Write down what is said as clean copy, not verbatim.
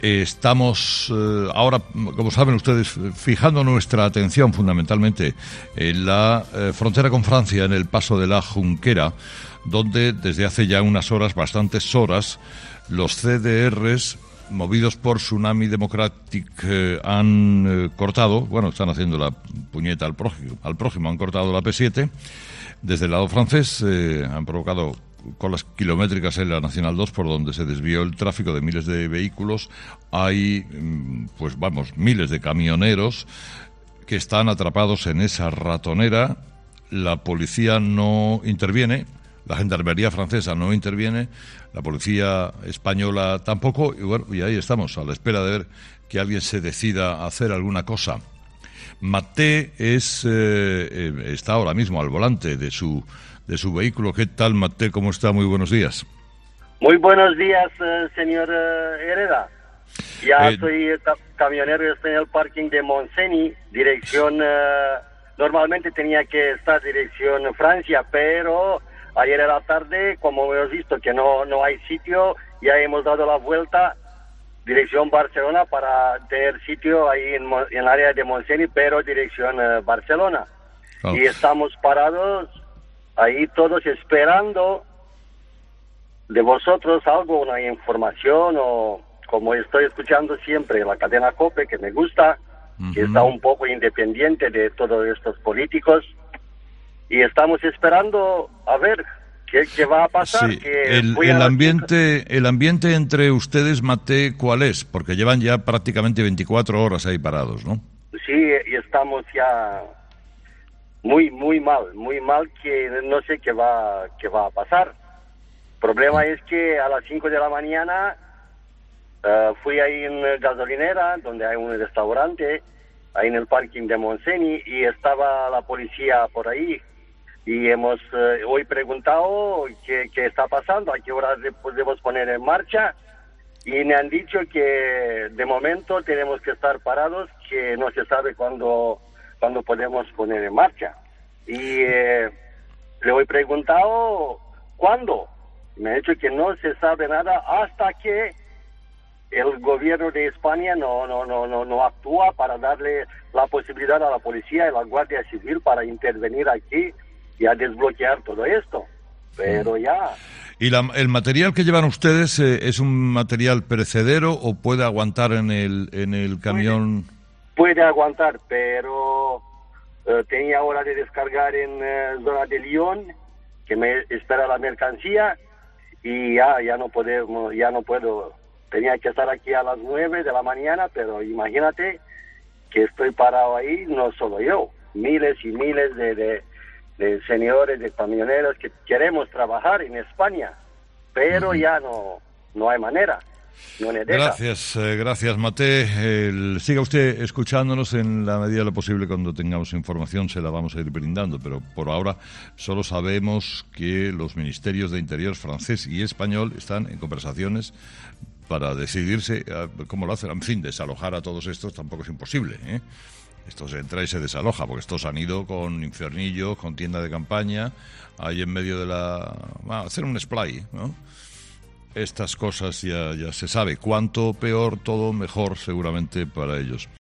Estamos ahora, como saben ustedes, fijando nuestra atención fundamentalmente en la frontera con Francia, en el paso de la Junquera, donde desde hace ya unas horas, bastantes horas, los CDRs, movidos por Tsunami Democratic, han cortado, están haciendo la puñeta al prójimo, han cortado la P7. Desde el lado francés han provocado colas kilométricas en la Nacional 2, por donde se desvió el tráfico de miles de vehículos. Hay, miles de camioneros que están atrapados en esa ratonera. La policía no interviene, la gendarmería francesa no interviene, la policía española tampoco, y ahí estamos, a la espera de ver que alguien se decida a hacer alguna cosa. Maté está ahora mismo al volante de su vehículo. ¿Qué tal, Maté? ¿Cómo está? Muy buenos días. Muy buenos días, señor Hereda. Soy camionero, estoy en el parking de Montseny, dirección, normalmente tenía que estar dirección Francia, pero ayer a la tarde, como hemos visto que no hay sitio, ya hemos dado la vuelta dirección Barcelona para tener sitio ahí en el área de Montseny, pero dirección Barcelona. Oh. Y estamos parados ahí todos esperando de vosotros una información, o como estoy escuchando siempre la cadena COPE, que me gusta, que está un poco independiente de todos estos políticos, y estamos esperando a ver ¿qué va a pasar? Sí. El ambiente entre ustedes, Maté, ¿cuál es? Porque llevan ya prácticamente 24 horas ahí parados, ¿no? Sí, y estamos ya muy mal, que no sé qué va a pasar. El problema es que a las 5 de la mañana fui ahí en gasolinera, donde hay un restaurante, ahí en el parking de Montseny, y estaba la policía por ahí. Y hemos hoy preguntado qué está pasando, a qué hora podemos poner en marcha, y me han dicho que de momento tenemos que estar parados, que no se sabe cuándo podemos poner en marcha. Y le he preguntado cuándo. Me ha dicho que no se sabe nada hasta que el gobierno de España no actúa para darle la posibilidad a la policía y la Guardia Civil para intervenir aquí y a desbloquear todo esto. Pero ya... ¿Y el material que llevan ustedes es un material perecedero o puede aguantar en el camión? Puede aguantar, pero tenía hora de descargar en zona de Lyon, que me espera la mercancía, y ya no puedo. Tenía que estar aquí a las 9 de la mañana, pero imagínate que estoy parado ahí, no solo yo, miles y miles de señores, de camioneros que queremos trabajar en España, pero ya no hay manera. No le deja. Gracias, Maté. Siga usted escuchándonos, en la medida de lo posible. Cuando tengamos información se la vamos a ir brindando, pero por ahora solo sabemos que los ministerios de Interior francés y español están en conversaciones para decidirse cómo lo hacen. En fin, desalojar a todos estos tampoco es imposible, ¿eh? Esto se entra y se desaloja, porque estos han ido con infernillos, con tienda de campaña, ahí en medio de hacer un splay, ¿no? Estas cosas ya se sabe. Cuanto peor todo, mejor seguramente para ellos.